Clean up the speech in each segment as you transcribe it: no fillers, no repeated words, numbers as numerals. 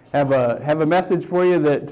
have a message for you that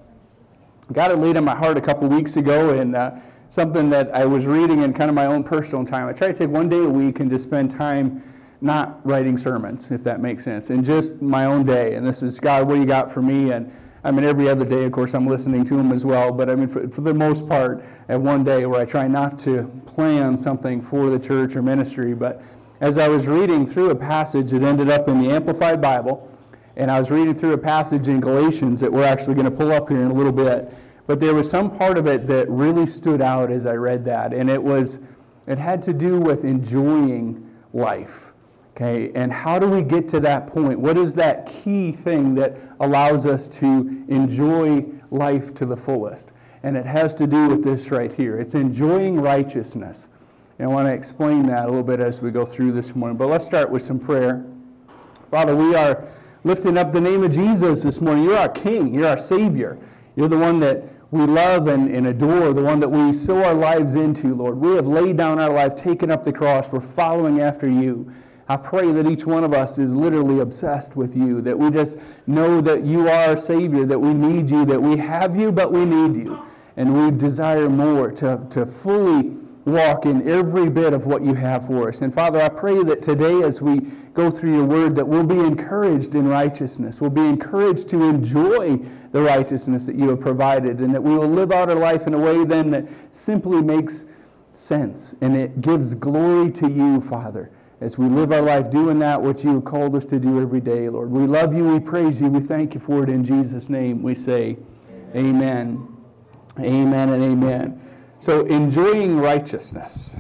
God had laid on my heart a couple weeks ago, and something that I was reading in kind of my own personal time. I try to take one day a week and just spend time not writing sermons, if that makes sense, and just my own day. And this is, God, what do you got for me? And I mean, every other day, of course, I'm listening to Him as well. But I mean, for the most part, I have one day where I try not to plan something for the church or ministry. But as I was reading through a passage, it ended up in the Amplified Bible. And I was reading through a passage in Galatians that we're actually going to pull up here in a little bit. But there was some part of it that really stood out as I read that. And it had to do with enjoying life. Okay, and how do we get to that point? What is that key thing that allows us to enjoy life to the fullest? And it has to do with this right here. It's enjoying righteousness. And I want to explain that a little bit as we go through this morning. But let's start with some prayer. Father, we are lifting up the name of Jesus this morning. You're our King. You're our Savior. You're the one that we love and adore, the one that we sow our lives into, Lord. We have laid down our life, taken up the cross. We're following after you. I pray that each one of us is literally obsessed with you, that we just know that you are our Savior, that we need you, that we have you, but we need you. And we desire more to fully walk in every bit of what you have for us. And Father, I pray that today as we go through your word, that we'll be encouraged in righteousness. We'll be encouraged to enjoy the righteousness that you have provided, and that we will live out our life in a way then that simply makes sense. And it gives glory to you, Father, as we live our life doing that which you have called us to do every day, Lord. We love you, we praise you, we thank you for it. In Jesus' name we say amen. Amen and amen. So, enjoying righteousness.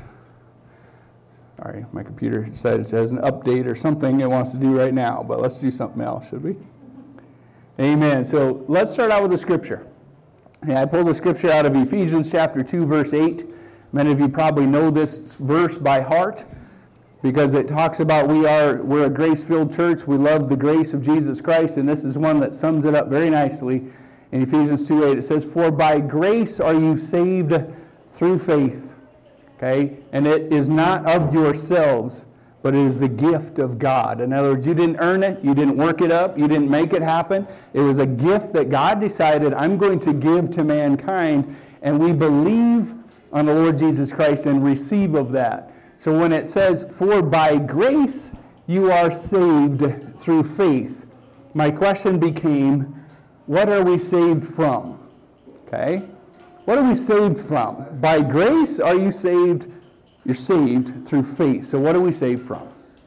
Sorry, my computer decided it has an update or something it wants to do right now, but let's do something else, should we? Amen. So, let's start out with the scripture. I pulled the scripture out of Ephesians chapter 2, verse 8. Many of you probably know this verse by heart, because it talks about we're a grace-filled church. We love the grace of Jesus Christ, and this is one that sums it up very nicely. In Ephesians 2:8, it says, "For by grace are you saved through faith." Okay? And it is not of yourselves, but it is the gift of God. In other words, you didn't earn it, you didn't work it up, you didn't make it happen. It was a gift that God decided, I'm going to give to mankind, and we believe on the Lord Jesus Christ and receive of that. So when it says, "For by grace you are saved through faith," my question became, what are we saved from? Okay? What are we saved from? By grace are you saved? You're saved through faith. So what are we saved from?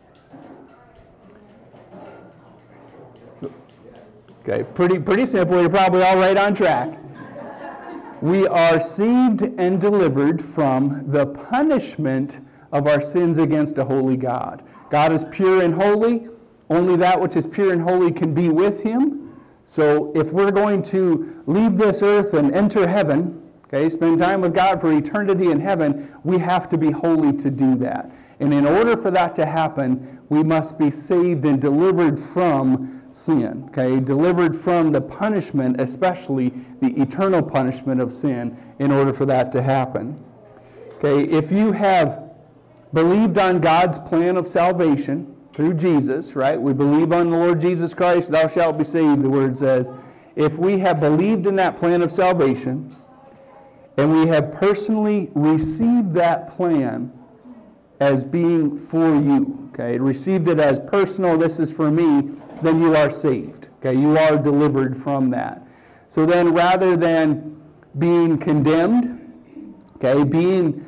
Okay, pretty simple. You're probably all right on track. We are saved and delivered from the punishment of our sins against a holy God. God is pure and holy. Only that which is pure and holy can be with him. So if we're going to leave this earth and enter heaven, okay, spend time with God for eternity in heaven, we have to be holy to do that. And in order for that to happen, we must be saved and delivered from sin, okay, delivered from the punishment, especially the eternal punishment of sin, in order for that to happen. Okay, if you have believed on God's plan of salvation through Jesus, right? We believe on the Lord Jesus Christ, thou shalt be saved, the word says. If we have believed in that plan of salvation, and we have personally received that plan as being for you, okay, received it as personal, this is for me, then you are saved, okay? You are delivered from that. So then rather than being condemned, okay, being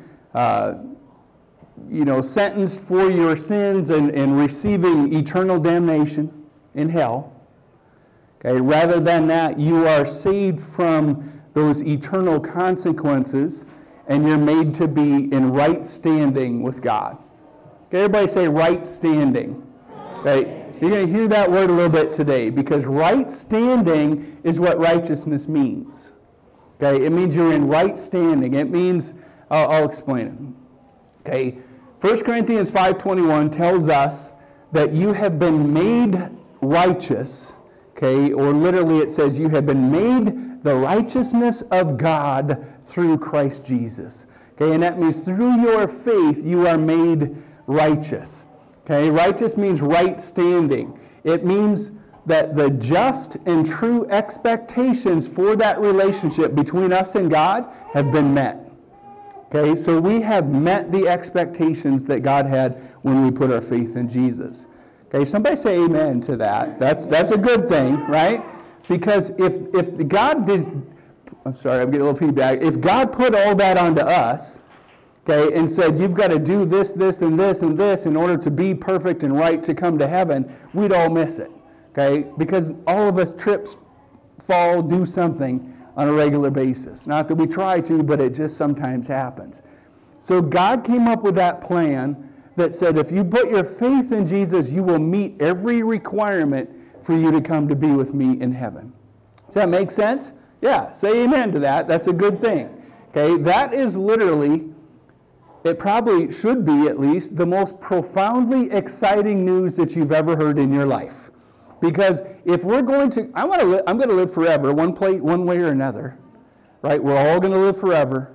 sentenced for your sins and receiving eternal damnation in hell, okay, rather than that, you are saved from those eternal consequences, and you're made to be in right standing with God. Okay, everybody say right standing. Okay, you're going to hear that word a little bit today, because right standing is what righteousness means. Okay, it means you're in right standing. It means, I'll explain it. Okay, 1 Corinthians 5:21 tells us that you have been made righteous, okay, or literally it says you have been made the righteousness of God through Christ Jesus. Okay, and that means through your faith you are made righteous. Okay, righteous means right standing. It means that the just and true expectations for that relationship between us and God have been met. Okay, so we have met the expectations that God had when we put our faith in Jesus. Okay, somebody say amen to that. That's a good thing, right? Because if God did, I'm sorry, I'm getting a little feedback. If God put all that onto us, okay, and said, you've got to do this, this, and this, and this in order to be perfect and right to come to heaven, we'd all miss it. Okay, because all of us trip, fall, do something on a regular basis. Not that we try to, but it just sometimes happens. So God came up with that plan that said, if you put your faith in Jesus, you will meet every requirement for you to come to be with me in heaven. Does that make sense? Yeah, say amen to that. That's a good thing. Okay, that is literally, it probably should be at least, the most profoundly exciting news that you've ever heard in your life. Because if we're going to, I'm going to live forever, one way or another, right? We're all going to live forever.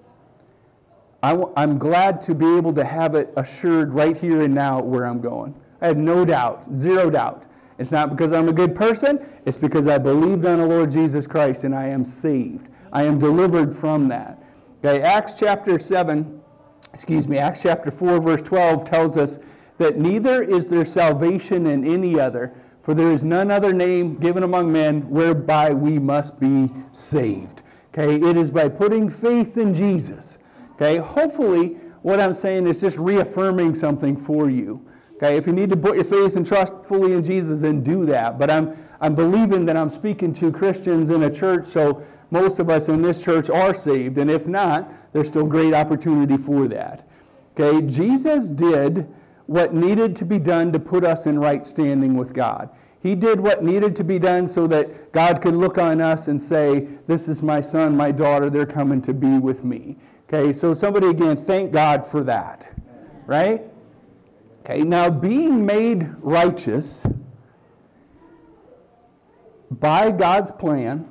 I'm glad to be able to have it assured right here and now where I'm going. I have no doubt, zero doubt. It's not because I'm a good person. It's because I believed on the Lord Jesus Christ and I am saved. I am delivered from that. Okay, Acts chapter 4, verse 12 tells us that neither is there salvation in any other, for there is none other name given among men whereby we must be saved. Okay, it is by putting faith in Jesus. Okay, hopefully what I'm saying is just reaffirming something for you. Okay, if you need to put your faith and trust fully in Jesus, then do that. But I'm believing that I'm speaking to Christians in a church, so most of us in this church are saved. And if not, there's still great opportunity for that. Okay, Jesus did what needed to be done to put us in right standing with God. He did what needed to be done so that God could look on us and say, this is my son, my daughter, they're coming to be with me. Okay, so somebody again, thank God for that, right? Okay, now being made righteous by God's plan,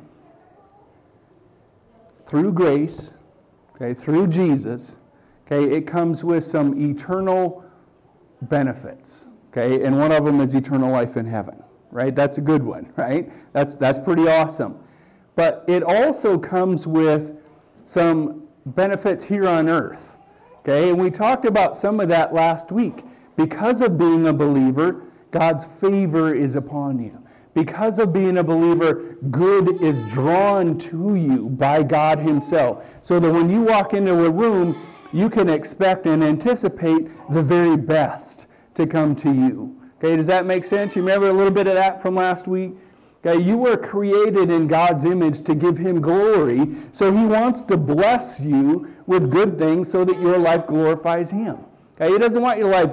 through grace, okay, through Jesus, okay, it comes with some eternal benefits, okay, and one of them is eternal life in heaven, right? That's a good one, right? That's pretty awesome. But it also comes with some benefits here on earth, okay, and we talked about some of that last week. Because of being a believer, God's favor is upon you. Because of being a believer, good is drawn to you by God himself. So that when you walk into a room, you can expect and anticipate the very best to come to you. Okay, does that make sense? You remember a little bit of that from last week? Okay, you were created in God's image to give him glory, so he wants to bless you with good things so that your life glorifies him. Okay, he doesn't want your life,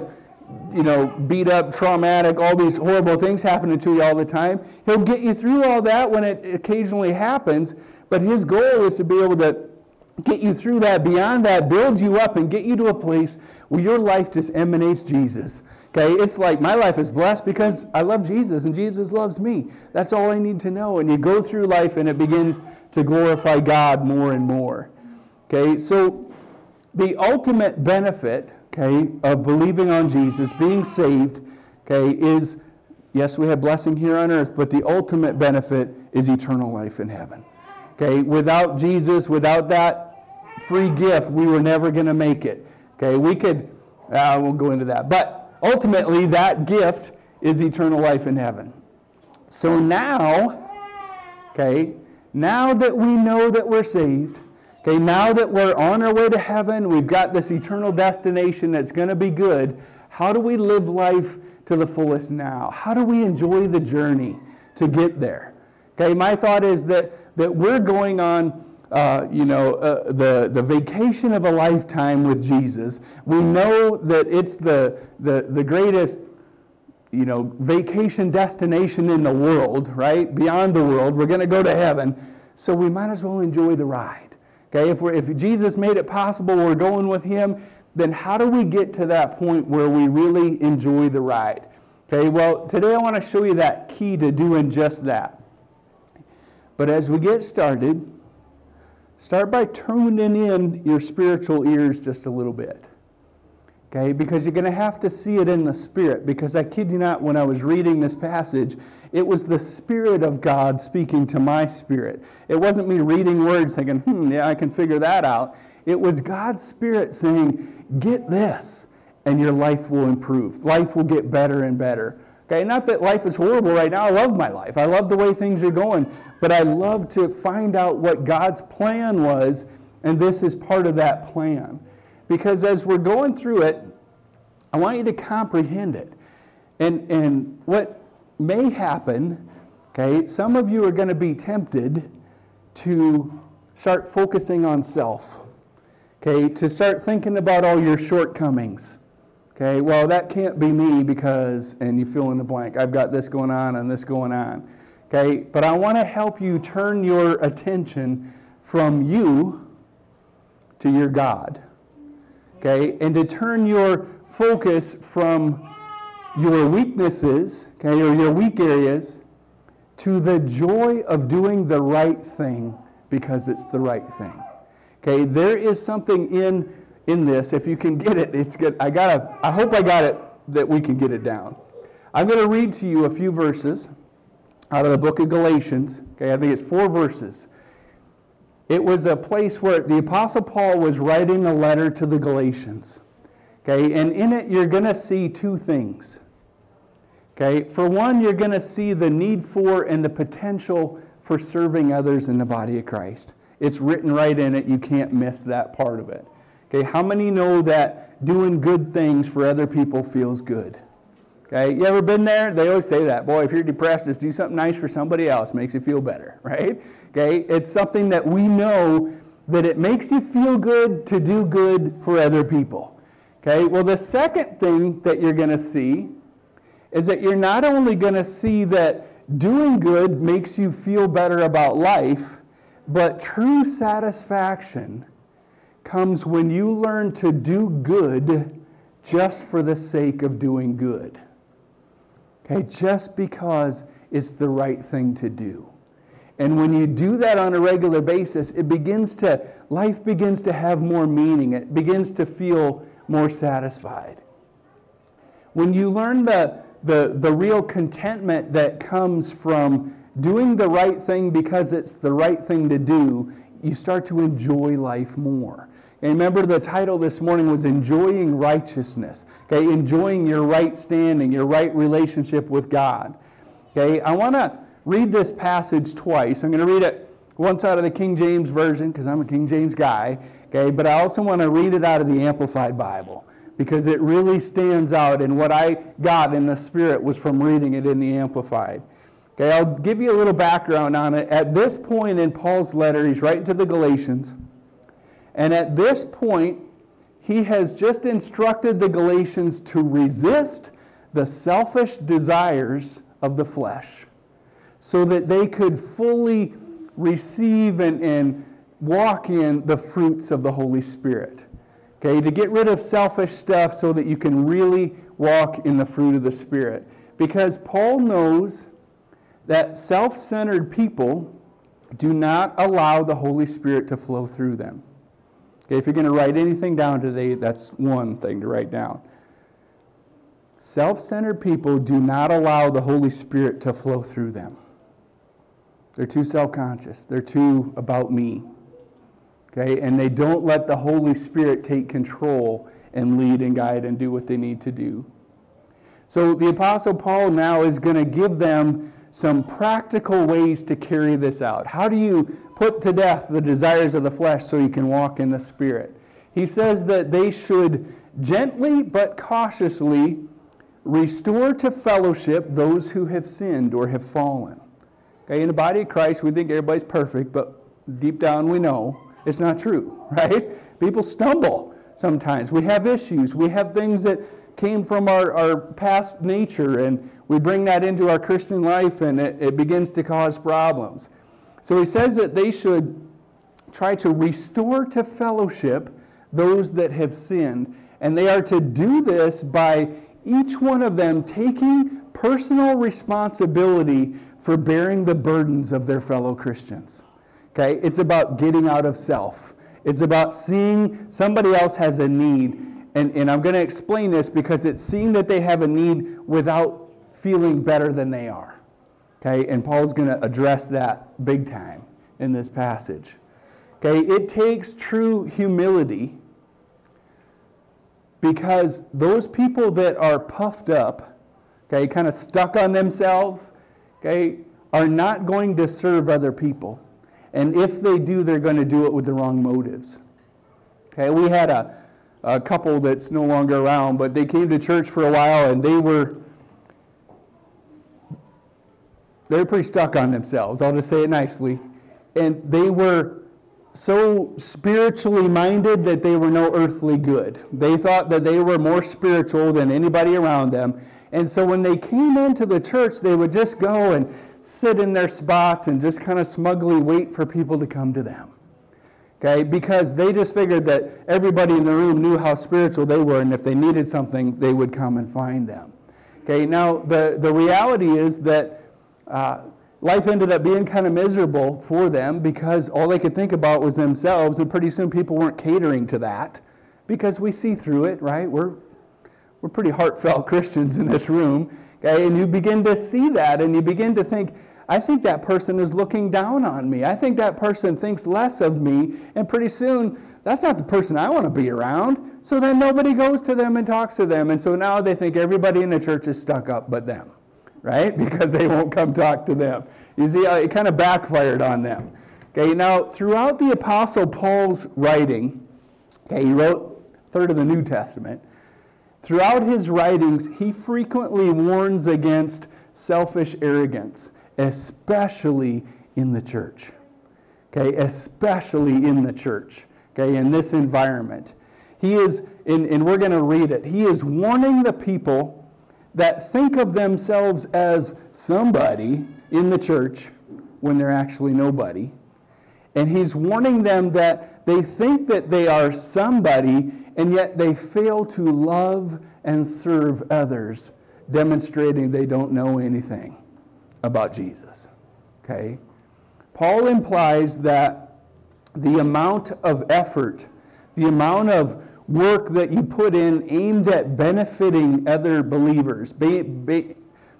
beat up, traumatic, all these horrible things happening to you all the time. He'll get you through all that when it occasionally happens, but his goal is to be able to get you through that, beyond that, build you up and get you to a place where your life just emanates Jesus. Okay, it's like my life is blessed because I love Jesus and Jesus loves me. That's all I need to know. And you go through life and it begins to glorify God more and more. Okay, so the ultimate benefit, okay, of believing on Jesus, being saved, okay, is, yes, we have blessing here on earth, but the ultimate benefit is eternal life in heaven. Okay, without Jesus, without that free gift, we were never going to make it. Okay, we could, I won't go into that, but ultimately, that gift is eternal life in heaven. So now, okay, now that we know that we're saved, okay, now that we're on our way to heaven, we've got this eternal destination that's going to be good, how do we live life to the fullest now? How do we enjoy the journey to get there? Okay, my thought is that we're going on the vacation of a lifetime with Jesus. We know that it's the greatest, vacation destination in the world, right? Beyond the world. We're going to go to heaven. So we might as well enjoy the ride. Okay, if Jesus made it possible, we're going with him, then how do we get to that point where we really enjoy the ride? Okay, well, today I want to show you that key to doing just that. But as we get started, start by tuning in your spiritual ears just a little bit. Okay, because you're going to have to see it in the Spirit. Because I kid you not, when I was reading this passage, it was the Spirit of God speaking to my spirit. It wasn't me reading words thinking, yeah, I can figure that out. It was God's Spirit saying, get this, and your life will improve. Life will get better and better. Okay, not that life is horrible right now. I love my life. I love the way things are going. But I love to find out what God's plan was, and this is part of that plan. Because as we're going through it, I want you to comprehend it. And what may happen, okay, some of you are going to be tempted to start focusing on self. Okay, to start thinking about all your shortcomings. Okay, well, that can't be me because, and you fill in the blank, I've got this going on and this going on. Okay, but I want to help you turn your attention from you to your God. Okay, and to turn your focus from your weaknesses, okay, or your weak areas, to the joy of doing the right thing because it's the right thing. Okay, there is something in this. If you can get it, it's good. I hope I got it, that we can get it down. I'm going to read to you a few verses out of the book of Galatians. Okay, I think it's 4 verses. It was a place where the Apostle Paul was writing a letter to the Galatians. Okay, and in it you're going to see 2 things. Okay, for one, you're going to see the need for and the potential for serving others in the body of Christ. It's written right in it. You can't miss that part of it. Okay, how many know that doing good things for other people feels good? Okay, you ever been there? They always say that. Boy, if you're depressed, just do something nice for somebody else. Makes you feel better, right? Okay, it's something that we know that it makes you feel good to do good for other people. Okay, well, the second thing that you're going to see is that you're not only going to see that doing good makes you feel better about life, but true satisfaction comes when you learn to do good just for the sake of doing good. Okay, just because it's the right thing to do. And when you do that on a regular basis, life begins to have more meaning. It begins to feel more satisfied. When you learn the real contentment that comes from doing the right thing because it's the right thing to do, you start to enjoy life more. And remember, the title this morning was Enjoying Righteousness. Okay, enjoying your right standing, your right relationship with God. Okay, I want to read this passage twice. I'm going to read it once out of the King James Version because I'm a King James guy. Okay, but I also want to read it out of the Amplified Bible because it really stands out, and what I got in the Spirit was from reading it in the Amplified. Okay, I'll give you a little background on it. At this point in Paul's letter, he's writing to the Galatians. And at this point, he has just instructed the Galatians to resist the selfish desires of the flesh so that they could fully receive and walk in the fruits of the Holy Spirit. Okay, to get rid of selfish stuff so that you can really walk in the fruit of the Spirit. Because Paul knows that self-centered people do not allow the Holy Spirit to flow through them. Okay, if you're going to write anything down today, that's one thing to write down. Self-centered people do not allow the Holy Spirit to flow through them. They're too self-conscious. They're too about me. Okay, and they don't let the Holy Spirit take control and lead and guide and do what they need to do. So the Apostle Paul now is going to give them some practical ways to carry this out. How do you put to death the desires of the flesh so you can walk in the Spirit? He says that they should gently but cautiously restore to fellowship those who have sinned or have fallen. Okay, in the body of Christ, we think everybody's perfect, but deep down we know it's not true, right? People stumble sometimes. We have issues. We have things that came from our past nature, and we bring that into our Christian life, and it begins to cause problems. So he says that they should try to restore to fellowship those that have sinned. And they are to do this by each one of them taking personal responsibility for bearing the burdens of their fellow Christians. Okay? It's about getting out of self. It's about seeing somebody else has a need And I'm going to explain this because it's seen that they have a need without feeling better than they are. Okay, and Paul's going to address that big time in this passage. Okay, it takes true humility because those people that are puffed up, okay, kind of stuck on themselves, okay, are not going to serve other people. And if they do, they're going to do it with the wrong motives. Okay, we had a couple that's no longer around, but they came to church for a while and they were pretty stuck on themselves. I'll just say it nicely. And they were so spiritually minded that they were no earthly good. They thought that they were more spiritual than anybody around them. And so when they came into the church, they would just go and sit in their spot and just kind of smugly wait for people to come to them. Okay, because they just figured that everybody in the room knew how spiritual they were, and if they needed something, they would come and find them. Okay, now the reality is that life ended up being kind of miserable for them because all they could think about was themselves, and pretty soon people weren't catering to that because we see through it, right? We're pretty heartfelt Christians in this room, okay? And you begin to see that, and you begin to think, I think that person is looking down on me. I think that person thinks less of me, and pretty soon, that's not the person I want to be around. So then nobody goes to them and talks to them, and so now they think everybody in the church is stuck up but them, right? Because they won't come talk to them. You see, it kind of backfired on them. Okay, now throughout the Apostle Paul's writing, okay, he wrote a third of the New Testament. Throughout his writings, he frequently warns against selfish arrogance, especially in the church. Okay, especially in the church. Okay, in this environment. He is, and we're going to read it, he is warning the people that think of themselves as somebody in the church when they're actually nobody. And he's warning them that they think that they are somebody, and yet they fail to love and serve others, demonstrating they don't know anything about Jesus. Okay? Paul implies that the amount of effort, the amount of work that you put in aimed at benefiting other believers. Let me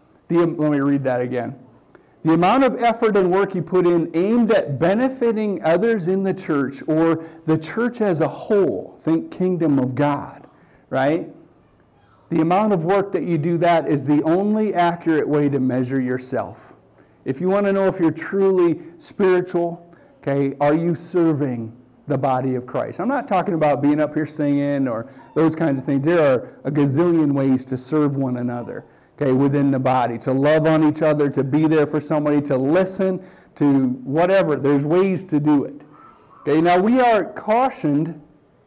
read that again. The amount of effort and work you put in aimed at benefiting others in the church or the church as a whole, think kingdom of God, right? The amount of work that you do that is the only accurate way to measure yourself. If you want to know if you're truly spiritual, okay, are you serving the body of Christ? I'm not talking about being up here singing or those kinds of things. There are a gazillion ways to serve one another, okay, within the body, to love on each other, to be there for somebody, to listen, to whatever. There's ways to do it. Okay, now we are cautioned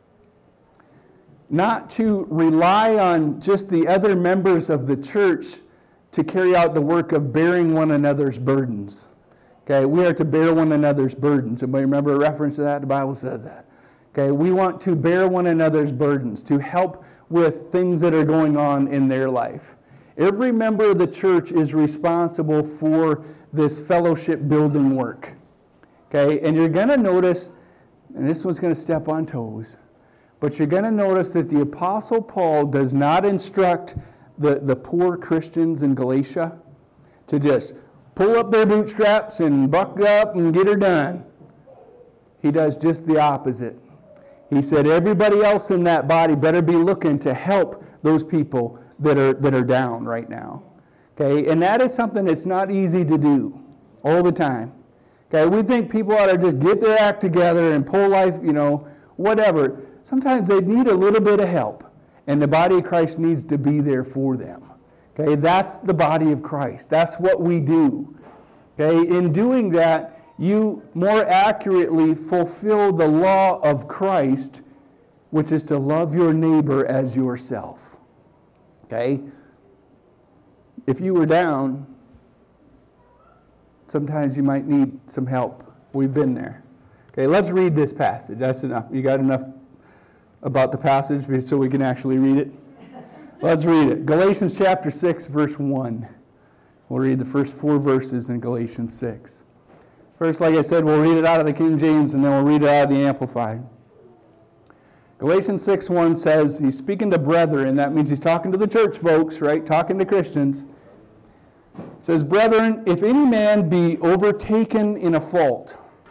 not to rely on just the other members of the church to carry out the work of bearing one another's burdens. Okay, we are to bear one another's burdens. Anybody remember a reference to that? The Bible says that. Okay, we want to bear one another's burdens, to help with things that are going on in their life. Every member of the church is responsible for this fellowship building work. Okay, and you're going to notice, and this one's going to step on toes, but you're going to notice that the Apostle Paul does not instruct the poor Christians in Galatia to just pull up their bootstraps and buck up and get her done. He does just the opposite. He said everybody else in that body better be looking to help those people that are down right now. Okay, and that is something that's not easy to do all the time. Okay, we think people ought to just get their act together and pull life, whatever. Sometimes they need a little bit of help, and the body of Christ needs to be there for them. Okay, that's the body of Christ. That's what we do. Okay, in doing that, you more accurately fulfill the law of Christ, which is to love your neighbor as yourself. Okay? If you were down, sometimes you might need some help. We've been there. Okay, let's read this passage. That's enough. You got enough about the passage so we can actually read it? Let's read it. Galatians chapter 6, verse 1. We'll read the first 4 verses in Galatians 6. First, like I said, we'll read it out of the King James, and then we'll read it out of the Amplified. Galatians 6:1 says, he's speaking to brethren. That means he's talking to the church folks, right? Talking to Christians. It says, brethren, if any man be overtaken in a fault,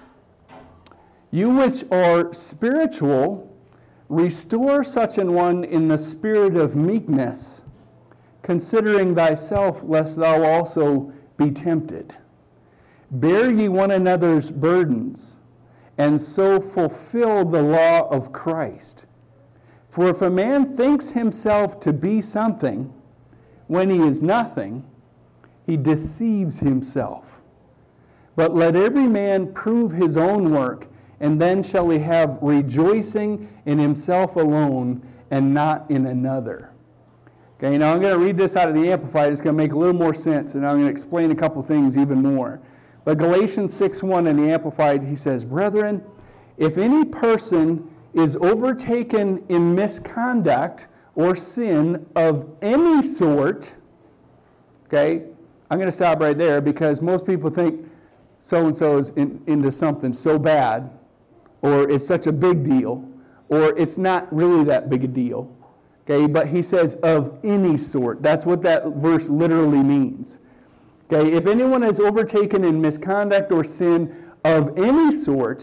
you which are spiritual, restore such an one in the spirit of meekness, considering thyself, lest thou also be tempted. Bear ye one another's burdens, and so fulfill the law of Christ. For if a man thinks himself to be something, when he is nothing, he deceives himself. But let every man prove his own work, and then shall he have rejoicing in himself alone, and not in another. Okay, now I'm going to read this out of the Amplified. It's going to make a little more sense, and I'm going to explain a couple things even more. But Galatians 6:1 in the Amplified, he says, brethren, if any person is overtaken in misconduct or sin of any sort, okay, I'm going to stop right there because most people think so-and-so is into something so bad, or it's such a big deal, or it's not really that big a deal. Okay, but he says of any sort. That's what that verse literally means. Okay, if anyone is overtaken in misconduct or sin of any sort,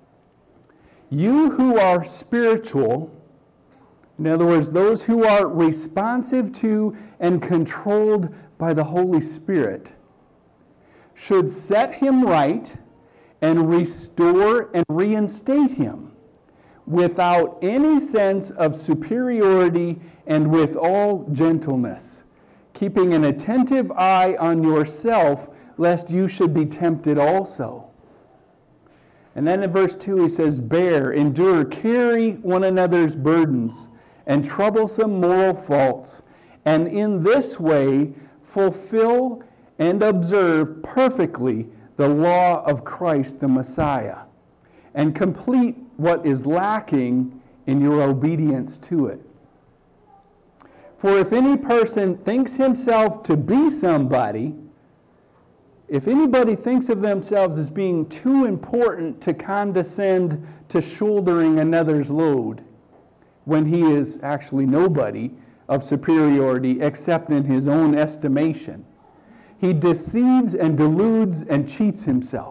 you who are spiritual, in other words, those who are responsive to and controlled by the Holy Spirit, should set him right and restore and reinstate him without any sense of superiority and with all gentleness, keeping an attentive eye on yourself, lest you should be tempted also. And then in verse 2 he says, bear, endure, carry one another's burdens and troublesome moral faults, and in this way fulfill and observe perfectly the law of Christ the Messiah, and complete what is lacking in your obedience to it. For if any person thinks himself to be somebody, if anybody thinks of themselves as being too important to condescend to shouldering another's load, when he is actually nobody of superiority except in his own estimation, he deceives and deludes and cheats himself.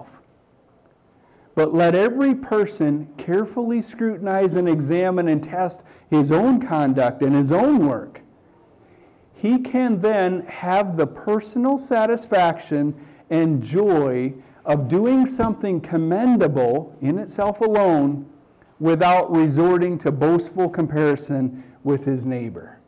But let every person carefully scrutinize and examine and test his own conduct and his own work. He can then have the personal satisfaction and joy of doing something commendable in itself alone without resorting to boastful comparison with his neighbor.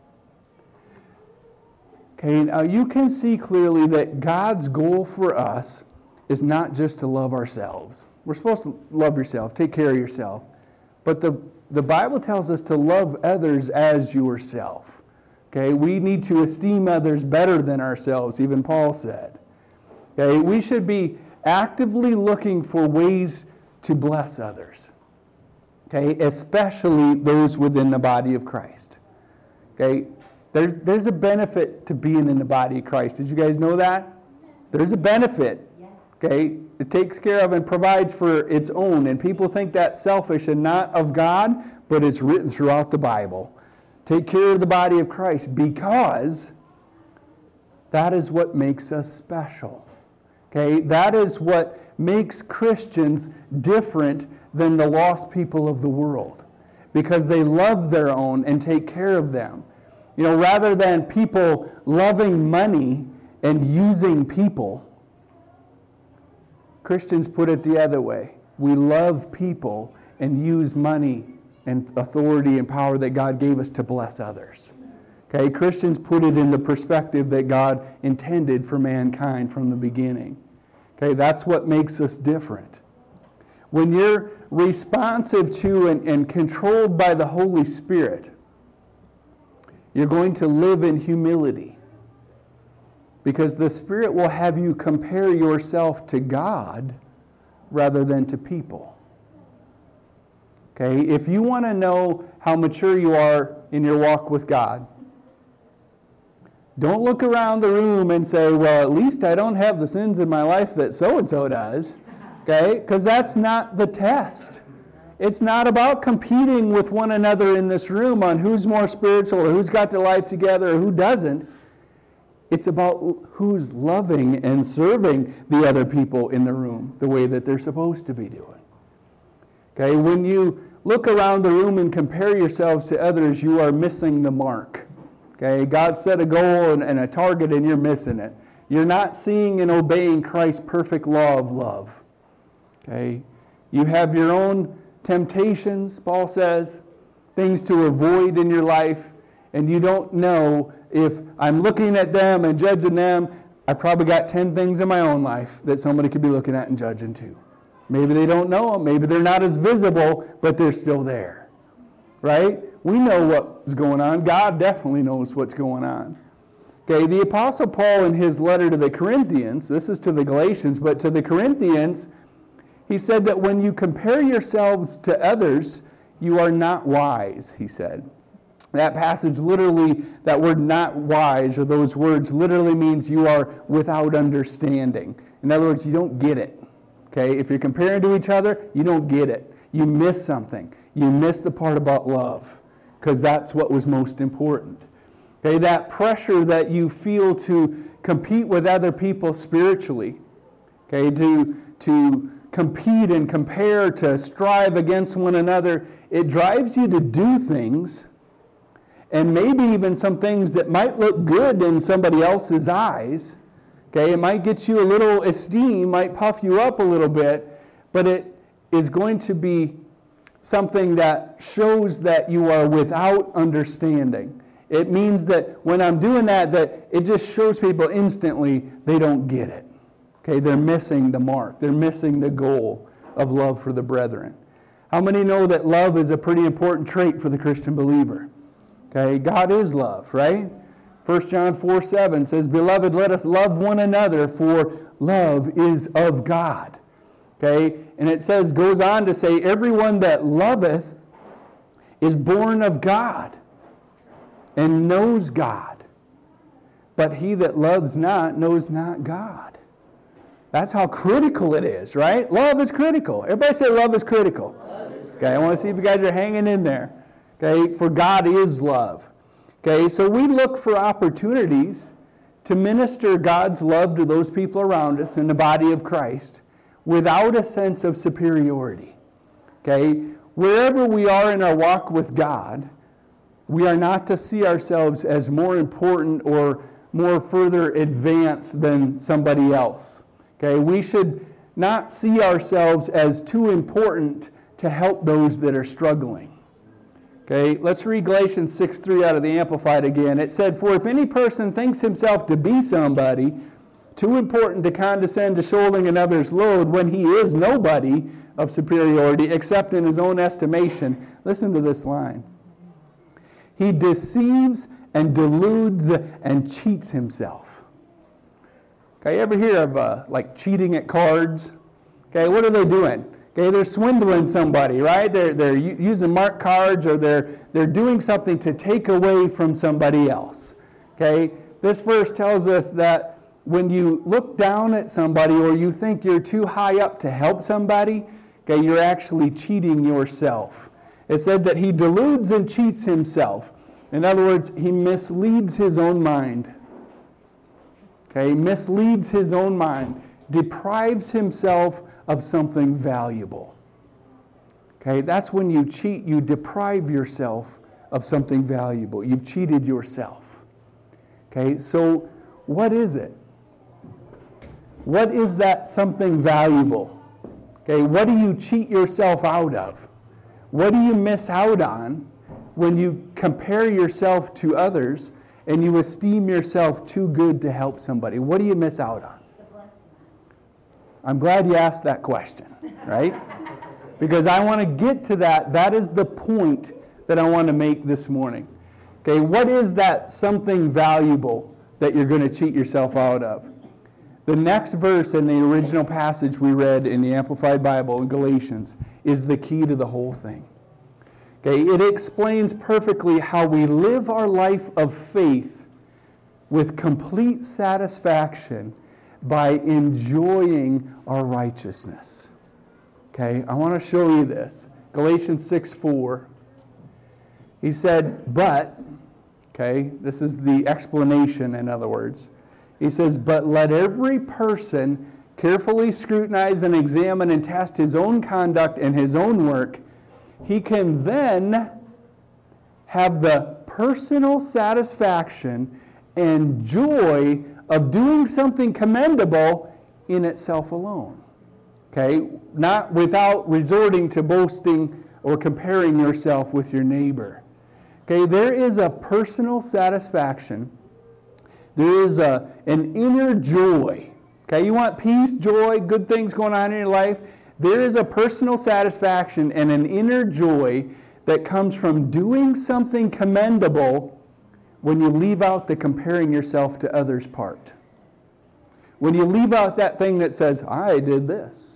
Okay, now you can see clearly that God's goal for us is not just to love ourselves. We're supposed to love yourself, take care of yourself. But the Bible tells us to love others as yourself. Okay, we need to esteem others better than ourselves, even Paul said. Okay, we should be actively looking for ways to bless others. Okay, especially those within the body of Christ. Okay, there's a benefit to being in the body of Christ. Did you guys know that? There's a benefit. Okay, it takes care of and provides for its own, and people think that's selfish and not of God, but it's written throughout the Bible. Take care of the body of Christ because that is what makes us special. Okay, that is what makes Christians different than the lost people of the world, because they love their own and take care of them. You know, rather than people loving money and using people, Christians put it the other way. We love people and use money and authority and power that God gave us to bless others. Okay, Christians put it in the perspective that God intended for mankind from the beginning. Okay, that's what makes us different. When you're responsive to and controlled by the Holy Spirit, you're going to live in humility. Because the Spirit will have you compare yourself to God rather than to people. Okay, if you want to know how mature you are in your walk with God, don't look around the room and say, well, at least I don't have the sins in my life that so-and-so does. Okay, because that's not the test. It's not about competing with one another in this room on who's more spiritual or who's got their life together or who doesn't. It's about who's loving and serving the other people in the room the way that they're supposed to be doing. Okay, when you look around the room and compare yourselves to others, you are missing the mark. Okay, God set a goal and a target and you're missing it. You're not seeing and obeying Christ's perfect law of love. Okay, you have your own temptations, Paul says, things to avoid in your life, and you don't know if I'm looking at them and judging them, I probably got 10 things in my own life that somebody could be looking at and judging too. Maybe they don't know them, maybe they're not as visible, but they're still there. Right? We know what's going on. God definitely knows what's going on. Okay, the Apostle Paul in his letter to the Corinthians, this is to the Galatians, but to the Corinthians, he said that when you compare yourselves to others, you are not wise, he said. That passage literally, that word not wise, or those words literally means you are without understanding. In other words, you don't get it. Okay, if you're comparing to each other, you don't get it. You miss something. You miss the part about love, because that's what was most important. Okay, that pressure that you feel to compete with other people spiritually, okay, to compete and compare, to strive against one another, it drives you to do things, and maybe even some things that might look good in somebody else's eyes. Okay, it might get you a little esteem, might puff you up a little bit, but it is going to be something that shows that you are without understanding. It means that when I'm doing that it just shows people instantly they don't get it. Okay, they're missing the mark. They're missing the goal of love for the brethren. How many know that love is a pretty important trait for the Christian believer? Okay, God is love, right? 1 John 4:7 says, "Beloved, let us love one another, for love is of God." Okay, and it says, goes on to say, "Everyone that loveth is born of God and knows God. But he that loves not knows not God." That's how critical it is, right? Love is critical. Everybody say love is critical. Okay, I want to see if you guys are hanging in there. Okay, for God is love. Okay, so we look for opportunities to minister God's love to those people around us in the body of Christ without a sense of superiority. Okay, wherever we are in our walk with God, we are not to see ourselves as more important or more further advanced than somebody else. Okay, we should not see ourselves as too important to help those that are struggling. Okay, let's read Galatians 6:3 out of the Amplified again. It said, "For if any person thinks himself to be somebody, too important to condescend to shouldering another's load when he is nobody of superiority except in his own estimation," listen to this line, "he deceives and deludes and cheats himself." Okay, you ever hear of like cheating at cards? Okay, what are they doing? Okay, they're swindling somebody, right? They're using marked cards, or they're doing something to take away from somebody else. Okay, this verse tells us that when you look down at somebody or you think you're too high up to help somebody, okay, you're actually cheating yourself. It said that he deludes and cheats himself. In other words, he misleads his own mind. Okay, misleads his own mind, deprives himself of something valuable. Okay, that's when you cheat, you deprive yourself of something valuable. You've cheated yourself. Okay, so what is it? What is that something valuable? Okay, what do you cheat yourself out of? What do you miss out on when you compare yourself to others and you esteem yourself too good to help somebody? What do you miss out on? I'm glad you asked that question, right? Because I want to get to that. That is the point that I want to make this morning. Okay, what is that something valuable that you're going to cheat yourself out of? The next verse in the original passage we read in the Amplified Bible in Galatians is the key to the whole thing. Okay, it explains perfectly how we live our life of faith with complete satisfaction by enjoying our righteousness. Okay, I want to show you this. Galatians 6:4. He said, but, okay, this is the explanation, in other words. He says, but let every person carefully scrutinize and examine and test his own conduct and his own work. He can then have the personal satisfaction and joy of doing something commendable in itself alone. Okay? Not without resorting to boasting or comparing yourself with your neighbor. Okay? There is a personal satisfaction. There is an inner joy. Okay? You want peace, joy, good things going on in your life? There is a personal satisfaction and an inner joy that comes from doing something commendable when you leave out the comparing yourself to others part. When you leave out that thing that says, I did this.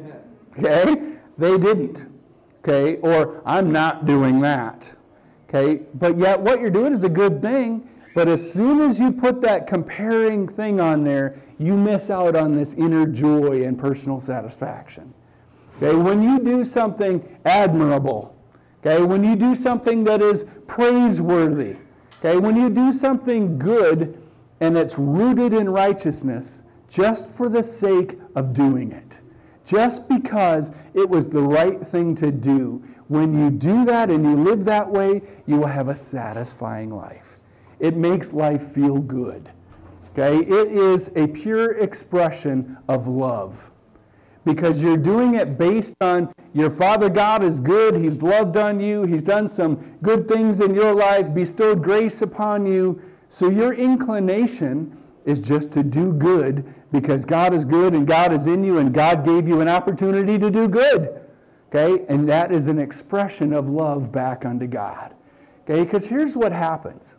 Okay? They didn't. Okay? Or I'm not doing that. Okay? But yet what you're doing is a good thing. But as soon as you put that comparing thing on there, you miss out on this inner joy and personal satisfaction. Okay? When you do something admirable, okay? When you do something that is praiseworthy, okay? When you do something good and it's rooted in righteousness, just for the sake of doing it, just because it was the right thing to do, when you do that and you live that way, you will have a satisfying life. It makes life feel good. Okay? It is a pure expression of love. Because you're doing it based on your Father God is good, He's loved on you, He's done some good things in your life, bestowed grace upon you. So your inclination is just to do good because God is good and God is in you and God gave you an opportunity to do good. Okay? And that is an expression of love back unto God. Okay? Because here's what happens.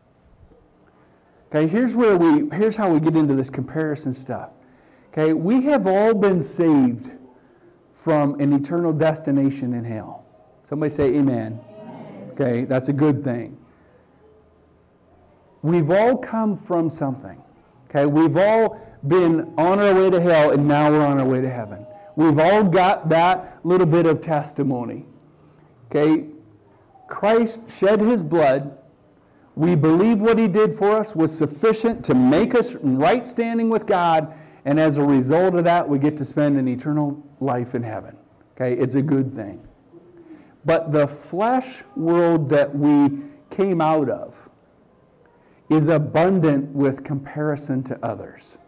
Okay, here's how we get into this comparison stuff. Okay, we have all been saved from an eternal destination in hell. Somebody say amen. Amen. Okay, that's a good thing. We've all come from something. Okay, we've all been on our way to hell and now we're on our way to heaven. We've all got that little bit of testimony. Okay, Christ shed His blood. We believe what He did for us was sufficient to make us in right standing with God, and as a result of that, we get to spend an eternal life in heaven. Okay, it's a good thing. But the flesh world that we came out of is abundant with comparison to others.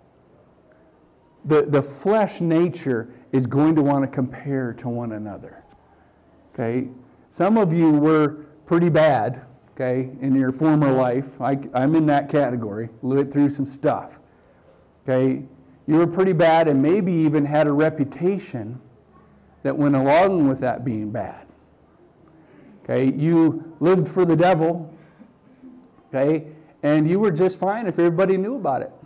The flesh nature is going to want to compare to one another. Okay, some of you were pretty bad. Okay, in your former life, I'm in that category. Lived through some stuff. Okay, you were pretty bad and maybe even had a reputation that went along with that being bad. Okay, you lived for the devil. Okay, and you were just fine if everybody knew about it.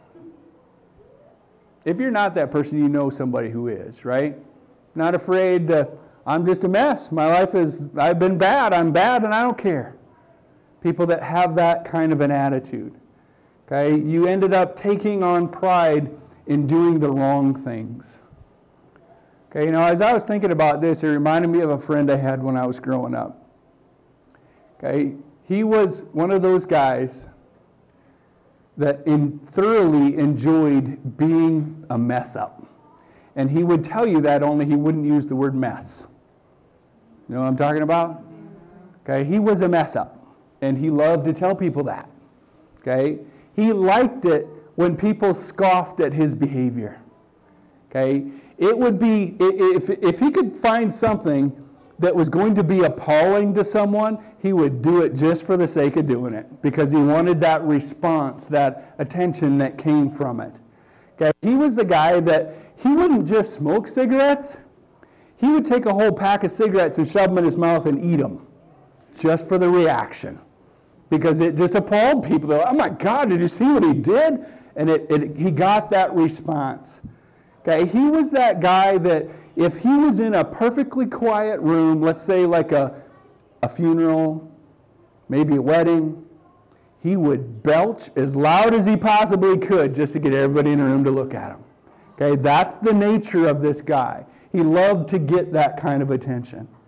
If you're not that person, you know somebody who is, right? Not afraid to, I'm just a mess. My life is, I've been bad. I'm bad and I don't care. People that have that kind of an attitude. Okay, you ended up taking on pride in doing the wrong things. Okay, you know, as I was thinking about this, it reminded me of a friend I had when I was growing up. Okay, he was one of those guys that thoroughly enjoyed being a mess up. And he would tell you that, only he wouldn't use the word mess. You know what I'm talking about? Okay, he was a mess up. And he loved to tell people that. Okay? He liked it when people scoffed at his behavior. Okay? It would be, if he could find something that was going to be appalling to someone, he would do it just for the sake of doing it. Because he wanted that response, that attention that came from it. Okay? He was the guy that, he wouldn't just smoke cigarettes. He would take a whole pack of cigarettes and shove them in his mouth and eat them. Just for the reaction. Because it just appalled people. They're like, oh my God, did you see what he did? And he got that response. Okay, he was that guy that if he was in a perfectly quiet room, let's say like a funeral, maybe a wedding, he would belch as loud as he possibly could just to get everybody in the room to look at him. Okay, that's the nature of this guy. He loved to get that kind of attention.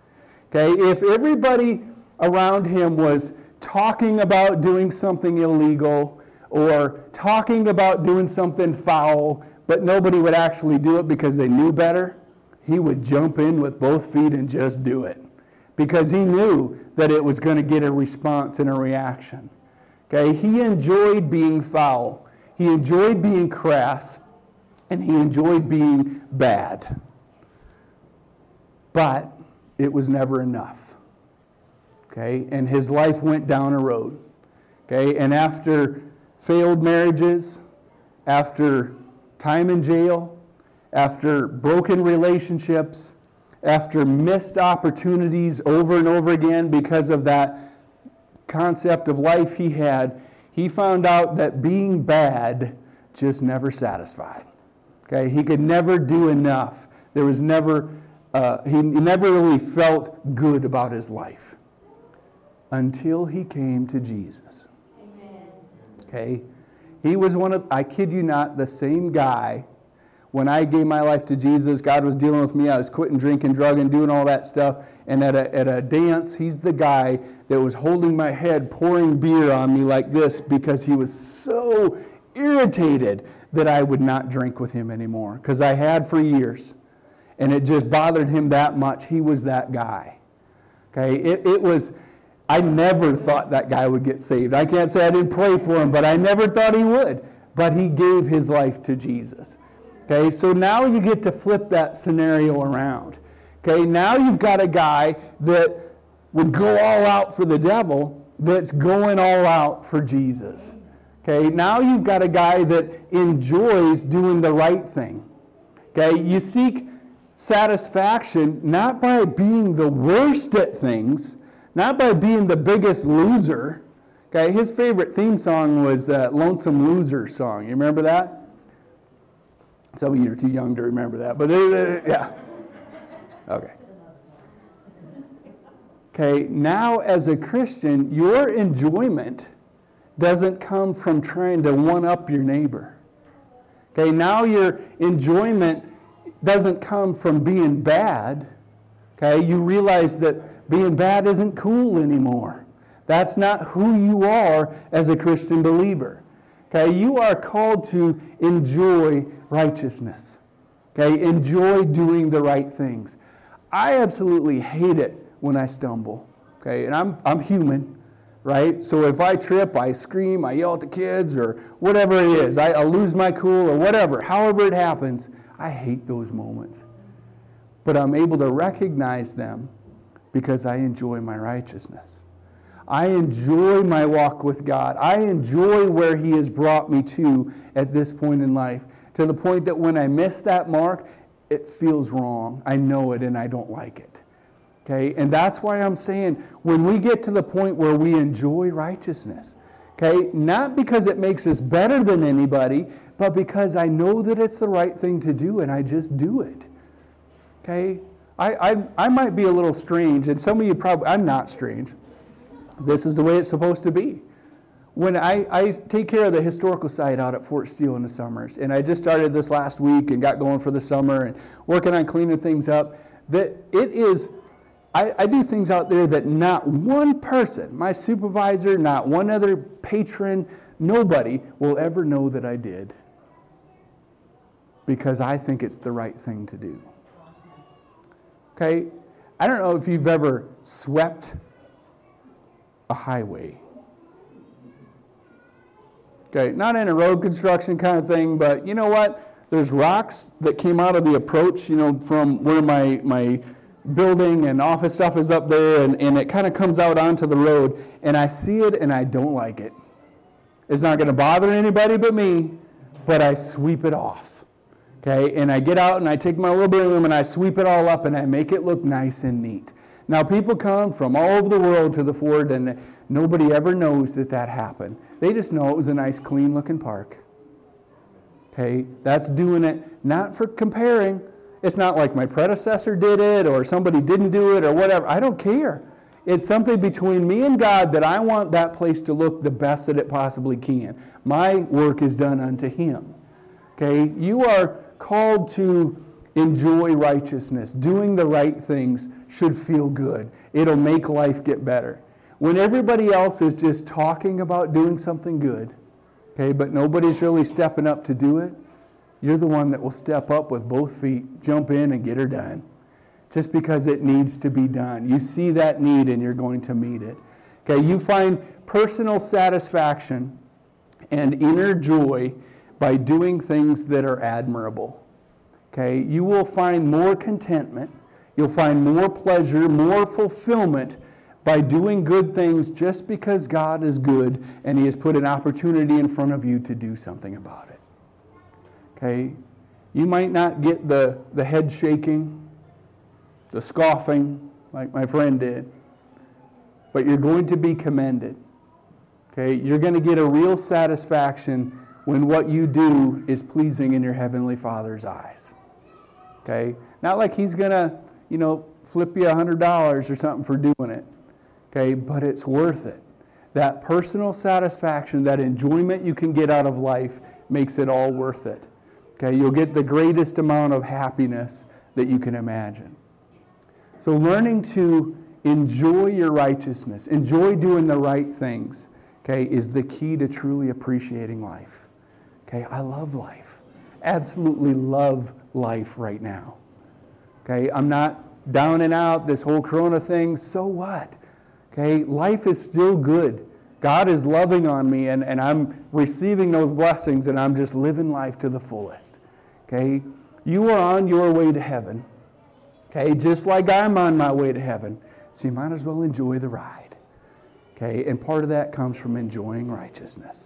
Okay, if everybody around him was talking about doing something illegal or talking about doing something foul, but nobody would actually do it because they knew better, he would jump in with both feet and just do it because he knew that it was going to get a response and a reaction. Okay, he enjoyed being foul. He enjoyed being crass, and he enjoyed being bad. But it was never enough. Okay, and his life went down a road. Okay, and after failed marriages, after time in jail, after broken relationships, after missed opportunities over and over again because of that concept of life he had, he found out that being bad just never satisfied. Okay, he could never do enough. There was never, he never really felt good about his life until he came to Jesus. Amen. Okay, he was one of, I kid you not, the same guy. When I gave my life to Jesus, God was dealing with me. I was quitting drinking, drugging, doing all that stuff. And at a dance, he's the guy that was holding my head, pouring beer on me like this because he was so irritated that I would not drink with him anymore because I had for years. And it just bothered him that much. He was that guy. Okay, it was, I never thought that guy would get saved. I can't say I didn't pray for him, but I never thought he would. But he gave his life to Jesus. Okay, so now you get to flip that scenario around. Okay, now you've got a guy that would go all out for the devil that's going all out for Jesus. Okay, now you've got a guy that enjoys doing the right thing. Okay, you seek satisfaction not by being the worst at things, not by being the biggest loser. Okay, his favorite theme song was that Lonesome Loser song. You remember that? Some of you are too young to remember that, but yeah. Okay. Okay, now as a Christian, your enjoyment doesn't come from trying to one-up your neighbor. Okay, now your enjoyment doesn't come from being bad. Okay, you realize that being bad isn't cool anymore. That's not who you are as a Christian believer. Okay, you are called to enjoy righteousness. Okay, enjoy doing the right things. I absolutely hate it when I stumble. Okay, and I'm human, right? So if I trip, I scream, I yell at the kids, or whatever it is. I lose my cool or whatever. However it happens, I hate those moments. But I'm able to recognize them because I enjoy my righteousness. I enjoy my walk with God. I enjoy where He has brought me to at this point in life, to the point that when I miss that mark, it feels wrong. I know it and I don't like it. Okay? And that's why I'm saying when we get to the point where we enjoy righteousness, okay, not because it makes us better than anybody, but because I know that it's the right thing to do and I just do it. Okay? I might be a little strange, and some of you probably, I'm not strange. This is the way it's supposed to be. When I take care of the historical site out at Fort Steele in the summers, and I just started this last week and got going for the summer and working on cleaning things up, that it is, I do things out there that not one person, my supervisor, not one other patron, nobody will ever know that I did. Because I think it's the right thing to do. Okay? I don't know if you've ever swept a highway. Okay, not in a road construction kind of thing, but you know what? There's rocks that came out of the approach, you know, from where my building and office stuff is up there, and it kind of comes out onto the road, and I see it and I don't like it. It's not going to bother anybody but me, but I sweep it off. Okay, and I get out and I take my little broom and I sweep it all up and I make it look nice and neat. Now people come from all over the world to the Ford and nobody ever knows that happened. They just know it was a nice clean looking park. Okay, that's doing it not for comparing. It's not like my predecessor did it or somebody didn't do it or whatever. I don't care. It's something between me and God that I want that place to look the best that it possibly can. My work is done unto Him. Okay, you are called to enjoy righteousness. Doing the right things should feel good. It'll make life get better. When everybody else is just talking about doing something good, okay, but nobody's really stepping up to do it, you're the one that will step up with both feet, jump in and get her done. Just because it needs to be done. You see that need and you're going to meet it. Okay, you find personal satisfaction and inner joy by doing things that are admirable. Okay, you will find more contentment, you'll find more pleasure, more fulfillment by doing good things just because God is good and He has put an opportunity in front of you to do something about it. Okay, you might not get the head shaking, the scoffing like my friend did, but you're going to be commended. Okay, you're going to get a real satisfaction when what you do is pleasing in your Heavenly Father's eyes. Okay, not like He's going to, flip you $100 or something for doing it. Okay, but it's worth it. That personal satisfaction, that enjoyment you can get out of life makes it all worth it. Okay, you'll get the greatest amount of happiness that you can imagine. So learning to enjoy your righteousness, enjoy doing the right things, okay, is the key to truly appreciating life. Okay, I love life. Absolutely love life right now. Okay, I'm not down and out, this whole Corona thing, so what? Okay, life is still good. God is loving on me and I'm receiving those blessings and I'm just living life to the fullest. Okay, you are on your way to heaven. Okay, just like I'm on my way to heaven. So you might as well enjoy the ride. Okay, and part of that comes from enjoying righteousness.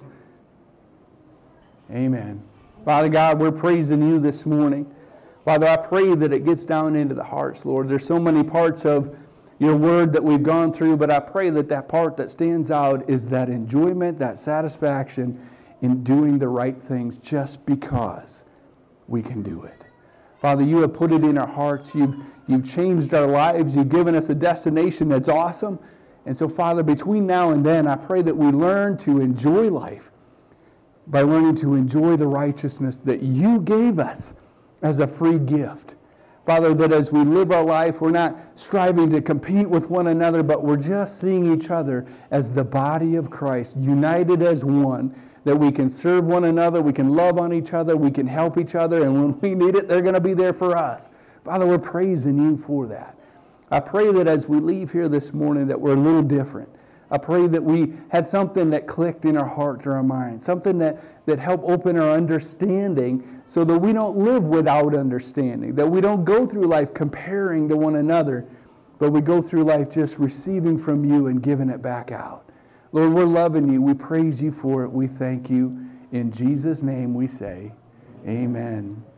Amen. Father God, we're praising you this morning. Father, I pray that it gets down into the hearts, Lord. There's so many parts of your word that we've gone through, but I pray that that part that stands out is that enjoyment, that satisfaction in doing the right things just because we can do it. Father, you have put it in our hearts. You've changed our lives. You've given us a destination that's awesome. And so, Father, between now and then, I pray that we learn to enjoy life by learning to enjoy the righteousness that you gave us as a free gift. Father, that as we live our life, we're not striving to compete with one another, but we're just seeing each other as the body of Christ, united as one, that we can serve one another, we can love on each other, we can help each other, and when we need it, they're going to be there for us. Father, we're praising you for that. I pray that as we leave here this morning that we're a little different. I pray that we had something that clicked in our heart or our mind, something that helped open our understanding so that we don't live without understanding, that we don't go through life comparing to one another, but we go through life just receiving from you and giving it back out. Lord, we're loving you. We praise you for it. We thank you. In Jesus' name we say, amen.